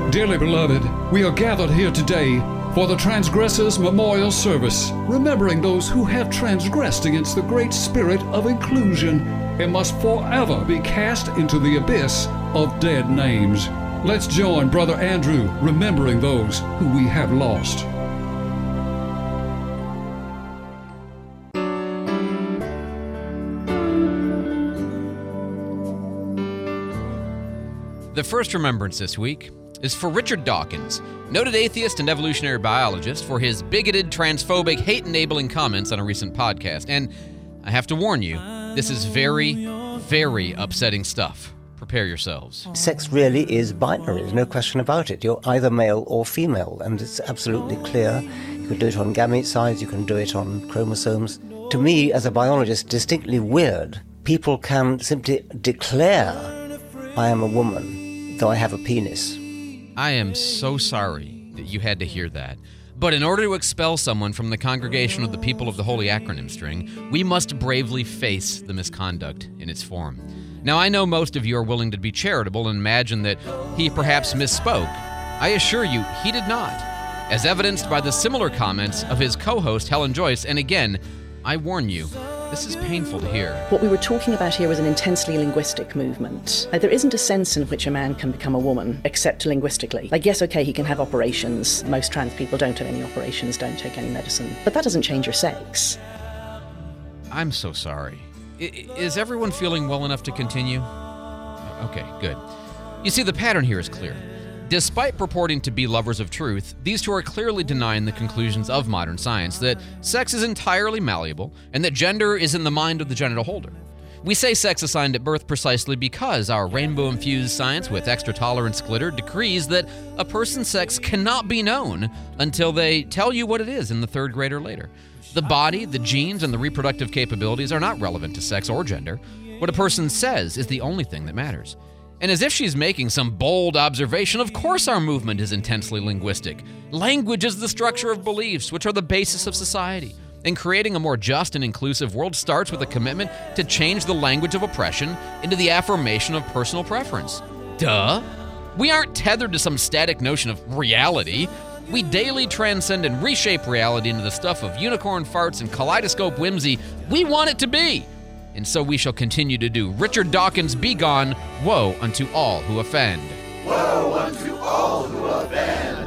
Dearly beloved, we are gathered here today for the Transgressors Memorial Service, remembering those who have transgressed against the great spirit of inclusion and must forever be cast into the abyss of dead names. Let's join Brother Andrew remembering those who we have lost. The first remembrance this week is for Richard Dawkins, noted atheist and evolutionary biologist, for his bigoted, transphobic, hate-enabling comments on a recent podcast. And I have to warn you, this is very, very upsetting stuff. Prepare yourselves. Sex really is binary, there's no question about it. You're either male or female, and it's absolutely clear. You can do it on gamete size, you can do it on chromosomes. To me, as a biologist, distinctly weird. People can simply declare, I am a woman, though I have a penis. I am so sorry that you had to hear that. But in order to expel someone from the congregation of the people of the Holy Acronym String, we must bravely face the misconduct in its form. Now, I know most of you are willing to be charitable and imagine that he perhaps misspoke. I assure you, he did not, as evidenced by the similar comments of his co-host, Helen Joyce. And again, I warn you, this is painful to hear. What we were talking about here was an intensely linguistic movement. There isn't a sense in which a man can become a woman, except linguistically. Yes, okay, he can have operations. Most trans people don't have any operations, don't take any medicine. But that doesn't change your sex. I'm so sorry. Is everyone feeling well enough to continue? Okay, good. You see, the pattern here is clear. Despite purporting to be lovers of truth, these two are clearly denying the conclusions of modern science that sex is entirely malleable and that gender is in the mind of the genital holder. We say sex assigned at birth precisely because our rainbow-infused science with extra tolerance glitter decrees that a person's sex cannot be known until they tell you what it is in the third grade or later. The body, the genes, and the reproductive capabilities are not relevant to sex or gender. What a person says is the only thing that matters. And as if she's making some bold observation, of course our movement is intensely linguistic. Language is the structure of beliefs, which are the basis of society. And creating a more just and inclusive world starts with a commitment to change the language of oppression into the affirmation of personal preference. Duh! We aren't tethered to some static notion of reality. We daily transcend and reshape reality into the stuff of unicorn farts and kaleidoscope whimsy we want it to be. And so we shall continue to do. Richard Dawkins, be gone. Woe unto all who offend. Woe unto all who offend.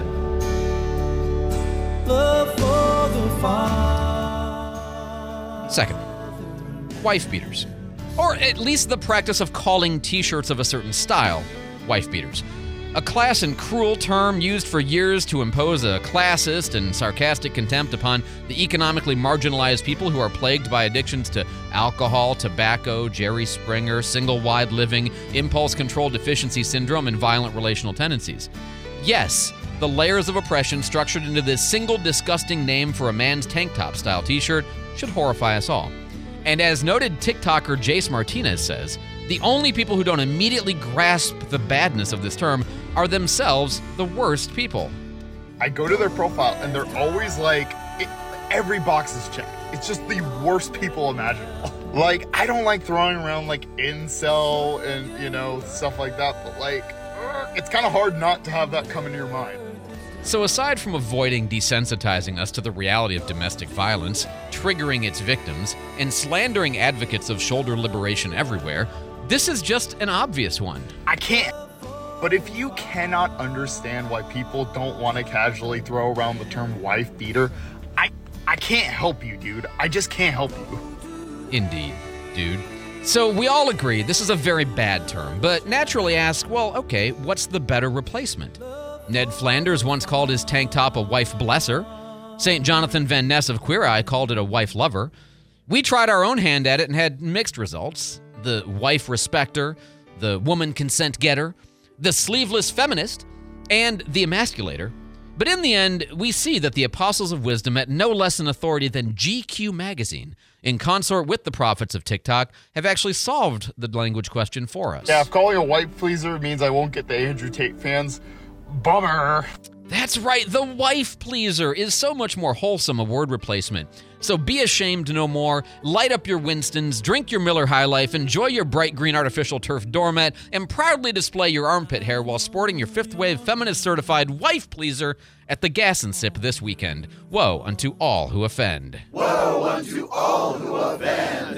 Love for the Father. Second, wife beaters. Or at least the practice of calling t-shirts of a certain style wife beaters. A class and cruel term used for years to impose a classist and sarcastic contempt upon the economically marginalized people who are plagued by addictions to alcohol, tobacco, Jerry Springer, single-wide living, impulse control deficiency syndrome, and violent relational tendencies. Yes, the layers of oppression structured into this single disgusting name for a man's tank top style t-shirt should horrify us all. And as noted TikToker Jace Martinez says, the only people who don't immediately grasp the badness of this term are themselves the worst people. I go to their profile and they're always like, every box is checked. It's just the worst people imaginable. Like, I don't like throwing around like incel and, stuff like that, but it's kind of hard not to have that come into your mind. So aside from avoiding desensitizing us to the reality of domestic violence, triggering its victims, and slandering advocates of shoulder liberation everywhere, this is just an obvious one. I can't. But if you cannot understand why people don't want to casually throw around the term wife beater, I can't help you, dude. I just can't help you. Indeed, dude. So we all agree this is a very bad term, but naturally ask, well, okay, what's the better replacement? Ned Flanders once called his tank top a wife blesser. St. Jonathan Van Ness of Queer Eye called it a wife lover. We tried our own hand at it and had mixed results. The wife respecter, the woman consent getter, the sleeveless feminist, and the emasculator. But in the end, we see that the apostles of wisdom, at no less an authority than GQ magazine, in consort with the prophets of TikTok, have actually solved the language question for us. Yeah, if calling a wife pleaser means I won't get the Andrew Tate fans, bummer. That's right, the wife pleaser is so much more wholesome a word replacement. So be ashamed no more, light up your Winstons, drink your Miller High Life, enjoy your bright green artificial turf doormat, and proudly display your armpit hair while sporting your fifth wave feminist certified wife pleaser at the Gas and Sip this weekend. Woe unto all who offend. Woe unto all who offend.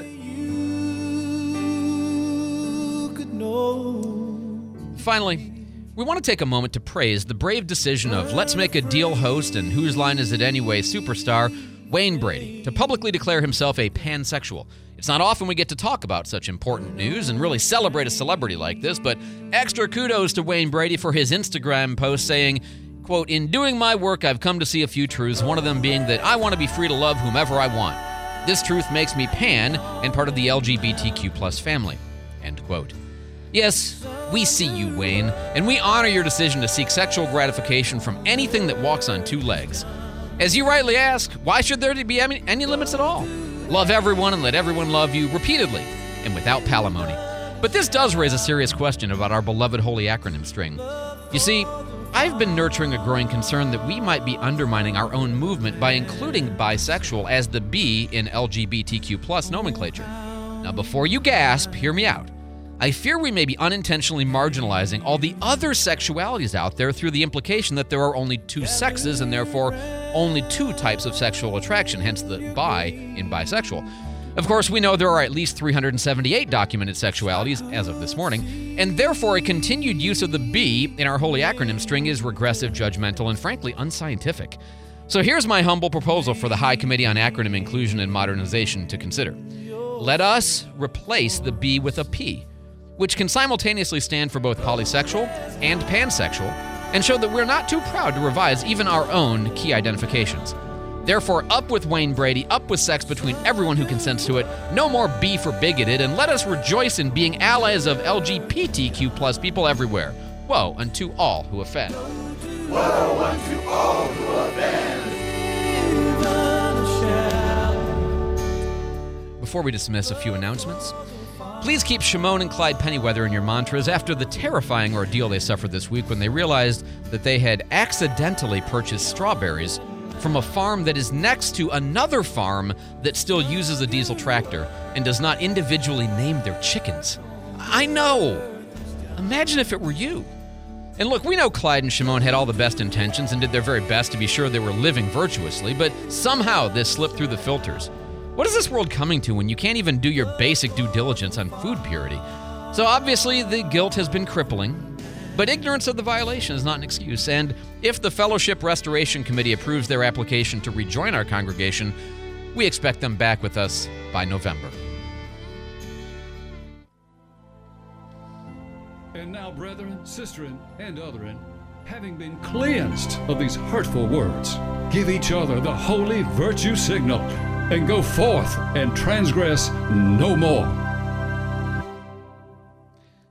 You could know. Finally, we want to take a moment to praise the brave decision of Let's Make a Deal host and Whose Line Is It Anyway superstar Wayne Brady to publicly declare himself a pansexual. It's not often we get to talk about such important news and really celebrate a celebrity like this, but extra kudos to Wayne Brady for his Instagram post saying, quote, "In doing my work, I've come to see a few truths, one of them being that I want to be free to love whomever I want. This truth makes me pan and part of the LGBTQ plus family," end quote. Yes, we see you, Wayne, and we honor your decision to seek sexual gratification from anything that walks on two legs. As you rightly ask, why should there be any limits at all? Love everyone and let everyone love you repeatedly and without palimony. But this does raise a serious question about our beloved holy acronym string. You see, I've been nurturing a growing concern that we might be undermining our own movement by including bisexual as the B in LGBTQ plus nomenclature. Now, before you gasp, hear me out. I fear we may be unintentionally marginalizing all the other sexualities out there through the implication that there are only two sexes and therefore only two types of sexual attraction, hence the bi in bisexual. Of course, we know there are at least 378 documented sexualities as of this morning, and therefore a continued use of the B in our holy acronym string is regressive, judgmental, and frankly unscientific. So here's my humble proposal for the High Committee on Acronym Inclusion and Modernization to consider. Let us replace the B with a P, which can simultaneously stand for both polysexual and pansexual, and show that we're not too proud to revise even our own key identifications. Therefore, up with Wayne Brady, up with sex between everyone who consents to it, no more B for bigoted, and let us rejoice in being allies of LGBTQ plus people everywhere. Woe unto all who offend. Woe unto all who offend. Before we dismiss, a few announcements. Please keep Shimon and Clyde Pennyweather in your mantras after the terrifying ordeal they suffered this week when they realized that they had accidentally purchased strawberries from a farm that is next to another farm that still uses a diesel tractor and does not individually name their chickens. I know! Imagine if it were you. And look, we know Clyde and Shimon had all the best intentions and did their very best to be sure they were living virtuously, but somehow this slipped through the filters. What is this world coming to when you can't even do your basic due diligence on food purity? So obviously the guilt has been crippling, but ignorance of the violation is not an excuse. And if the Fellowship Restoration Committee approves their application to rejoin our congregation, we expect them back with us by November. And now, brethren, sisterin, and otherin, having been cleansed of these hurtful words, give each other the holy virtue signal, and go forth and transgress no more.